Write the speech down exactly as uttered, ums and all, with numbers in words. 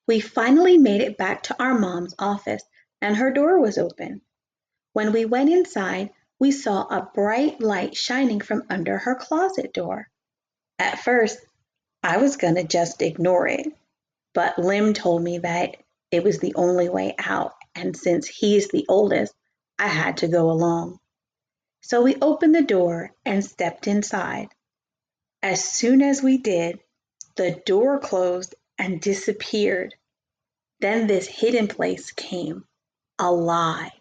We finally made it back to our mom's office, and her door was open. When we went inside, we saw a bright light shining from under her closet door. At first, I was gonna just ignore it, but Lim told me that it was the only way out, and since he's the oldest, I had to go along. So we opened the door and stepped inside. As soon as we did, the door closed and disappeared. Then this hidden place came alive.